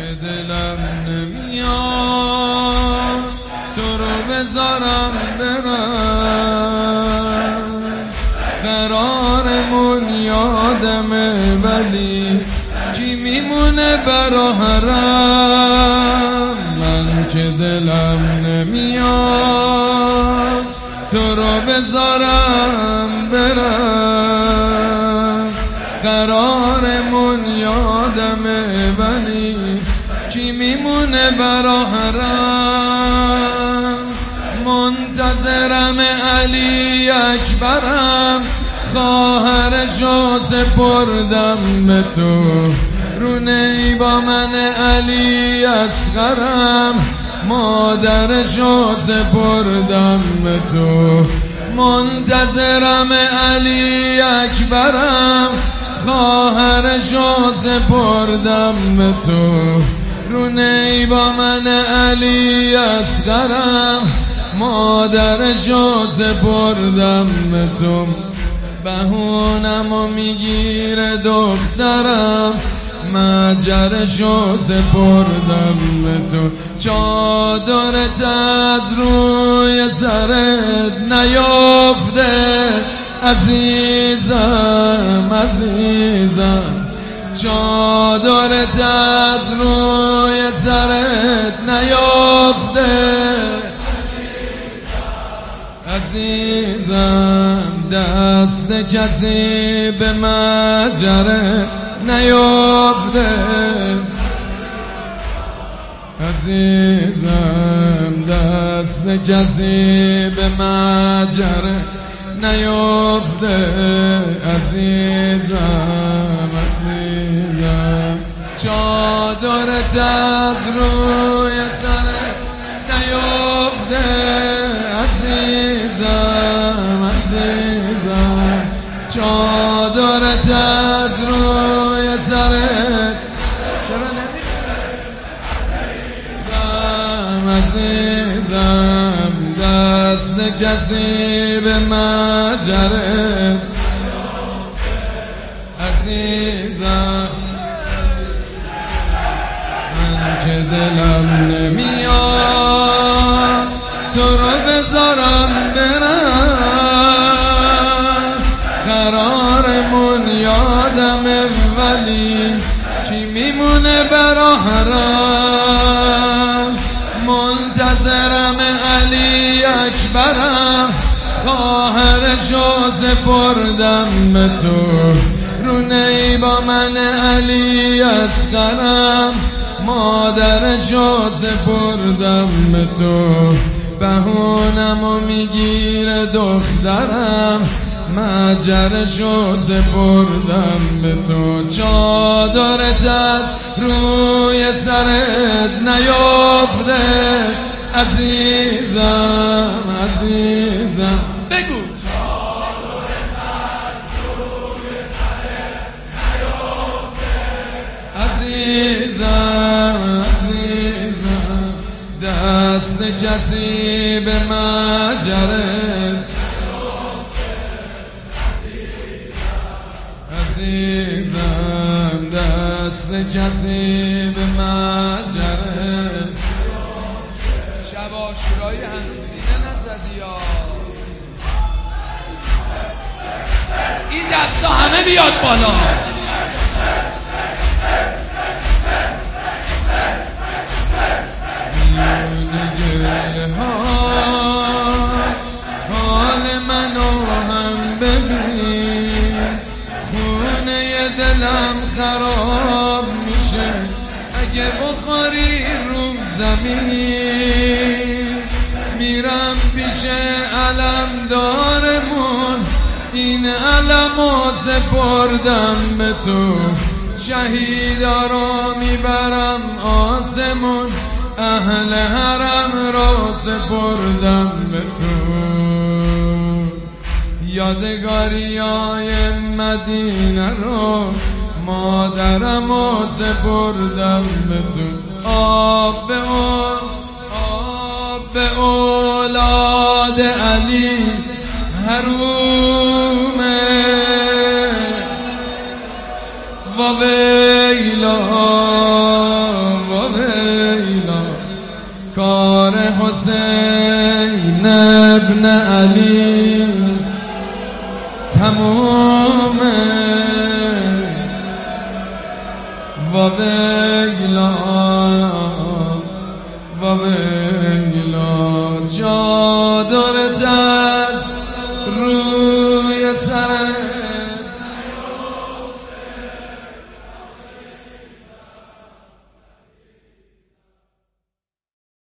دلم نمیاد تو رو بذارم برم، قرارمون یادمه ولی کی میمونه برا حرم. من که دلم نمیاد تو رو بذارم برم، قرارمون یادمه ولی کی میمونه برا حرم. منتظرم علی اکبرم، خواهرشو سپردم به تو، رونه با من علی اصغرم، مادرشو سپردم به تو. منتظرم علی اکبرم، خواهرشو سپردم به تو، رونه با من علی اصغرم، مادرشو سپردم به تو. بهونمو میگیره دخترم، مجرشو سپردم به تو. چادرت از روی سرت نیافته عزیزم عزیزم، چادرت از روی سرت نیافته عزیزم، دست کسی به مجره نیافته عزیزم، دست کسی به مجره نیافته عزیزم عزیزم. چادرت از روی سرت نیافته عزیزم عزیزم، چادرت از روی سرت چرا نمیخوام عزیزم، دست کسی به مجره عزیزم. من که دلم نمیاد تو رو بذارم برم، قرارمون یادمه ولی کی میمونه برا حرم. منتظرم علی اکبرم، خواهرشو سپردم به تو، رونه با من علی اصغرم، مادرشو سپردم به تو. بهونمو میگیره دخترم، مجرشو سپردم به تو. چادرت از روی سرت نیافته عزیزم عزیزم، بگو چادرت از روی سرت نیافته عزیزم عزیزم، دست کسی به مجره عزیزم، دست کسی به مجره. شب عاشورایی هنوز سینه نزدی یا این دستا همه بیاد بالا. حال منو هم ببین، خونه دلم خراب میشه اگه بخوری رو زمین. میرم پیش علم دارمون، این علمو سپردم به تو، شهیدا رو میبرم آسمون، اهل حرم رو سپردم به تو. یادگاریای مدینه رو مادرمو سپردم به تو. آب به اولاد علی حرومه و ویلا کار حسین ابن علی تمومه و ویلا چادرت از روی سرم